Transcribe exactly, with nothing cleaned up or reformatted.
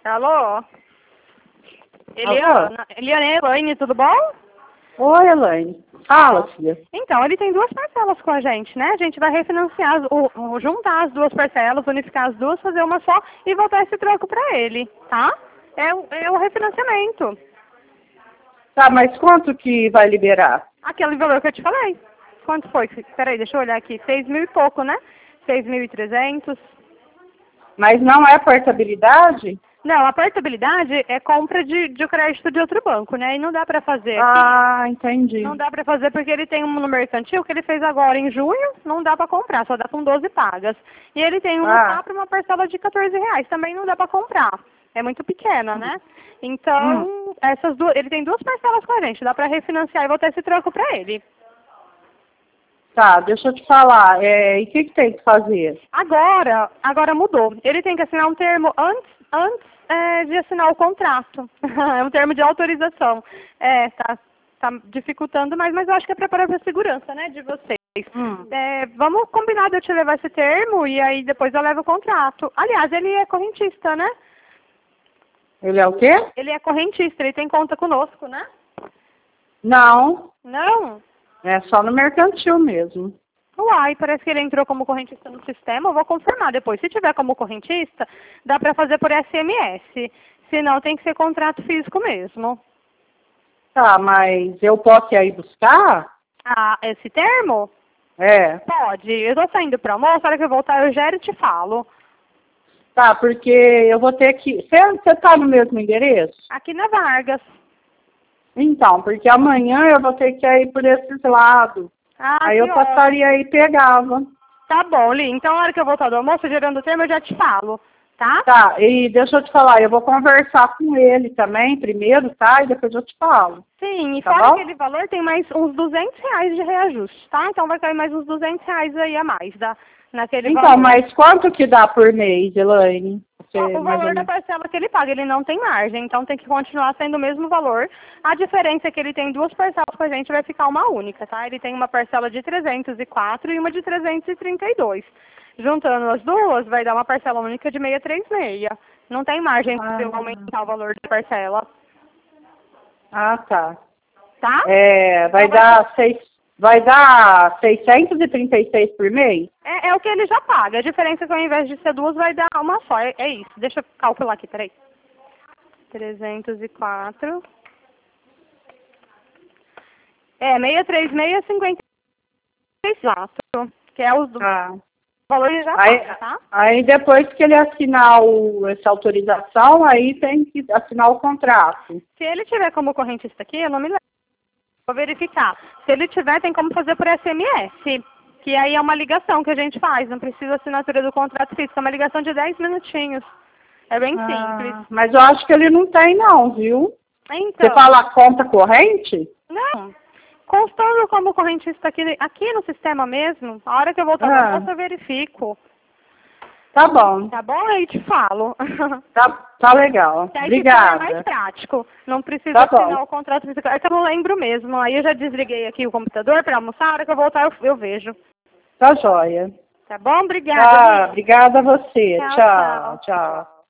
Alô? Eliana, Eliana e Elaine, tudo bom? Oi, Elaine. Fala, filha. Então, ele tem duas parcelas com a gente, né? A gente vai refinanciar, as- o, o- juntar as duas parcelas, unificar as duas, fazer uma só e voltar esse troco pra ele, tá? É, o- é o refinanciamento. Tá, mas quanto que vai liberar? Aquele valor que eu te falei. Quanto foi? Peraí, deixa eu olhar aqui. Seis mil e pouco, né? Seis mil e trezentos. Mas não é portabilidade? Não, a portabilidade é compra de, de crédito de outro banco, né? E não dá pra fazer aqui. Ah, entendi. Não dá pra fazer porque ele tem um no mercantil que ele fez agora em junho, não dá pra comprar, só dá com doze pagas. E ele tem um no Ah. Safra, uma parcela de quatorze reais, também não dá pra comprar. É muito pequena, né? Então, Hum. essas duas, ele tem duas parcelas com a gente, dá pra refinanciar e voltar esse troco pra ele. Tá, deixa eu te falar. É, e o que, que tem que fazer? Agora, agora mudou. Ele tem que assinar um termo antes, antes é, de assinar o contrato. É um termo de autorização. É, tá, tá dificultando, mas, mas eu acho que é para para a segurança, né, de vocês. Hum. É, vamos combinar de eu te levar esse termo e aí depois eu levo o contrato. Aliás, ele é correntista, né? Ele é o quê? Ele é correntista, ele tem conta conosco, né? Não, Não? é só no mercantil mesmo. Uai, parece que ele entrou como correntista no sistema, eu vou confirmar depois. Se tiver como correntista, dá para fazer por S M S. Se não, tem que ser contrato físico mesmo. Tá, mas eu posso ir aí buscar? Ah, esse termo? É. Pode. Eu tô saindo para almoço, a hora que eu voltar eu gero e te falo. Tá, porque eu vou ter que... Você, você tá no mesmo endereço? Aqui na Vargas. Então, porque amanhã eu vou ter que ir por esses lados. Ah, Aí que eu ótimo. passaria aí e pegava. Tá bom, Li. Então, a hora que eu voltar do almoço, gerando o termo, eu já te falo. Tá? Tá, e deixa eu te falar, eu vou conversar com ele também primeiro, tá? E depois eu te falo. Sim, e Tá fora bom? aquele valor, tem mais uns duzentos reais de reajuste, tá? Então vai cair mais uns duzentos reais aí a mais da, naquele Então, valor. mas quanto que dá por mês, Elaine? Você, O mais ou valor da menos. parcela que ele paga, ele não tem margem, então tem que continuar sendo o mesmo valor. A diferença é que ele tem duas parcelas com a gente, vai ficar uma única, tá? Ele tem uma parcela de trezentos e quatro e uma de trezentos e trinta e dois. Juntando as duas, vai dar uma parcela única de seiscentos e trinta e seis. Não tem margem Ah. para eu aumentar o valor da parcela, Ah, tá. tá? É, vai Então vai dar seis, vai dar seiscentos e trinta e seis por mês? É, é o que ele já paga. A diferença é que ao invés de ser duas, vai dar uma só. É, é isso. Deixa eu calcular aqui, peraí. trezentos e quatro. É, seiscentos e trinta e seis, cinquenta e quatro. Que é os do Ah. valor ele já Aí, paga, tá? aí depois que ele assinar o, essa autorização, aí tem que assinar o contrato. Se ele tiver como correntista aqui, eu não me lembro. Vou verificar. Se ele tiver, tem como fazer por S M S. Que aí é uma ligação que a gente faz. Não precisa assinatura do contrato físico. É uma ligação de dez minutinhos. É bem simples. Ah, mas eu acho que ele não tem não, viu? Então. Você fala conta corrente? Não. Constando como correntista aqui, aqui no sistema mesmo, a hora que eu voltar Ah. no almoço eu verifico. Tá bom. Tá bom? Aí te falo. Tá, tá legal. Que aí te falo é mais Obrigada. prático. Não precisa Tá bom. assinar o contrato físico. É que eu não lembro mesmo. Aí eu já desliguei aqui o computador para almoçar. A hora que eu voltar eu, eu vejo. Tá joia. Tá bom? Obrigada. Tá, Li. obrigada a você. Tchau, Tchau, tchau. tchau.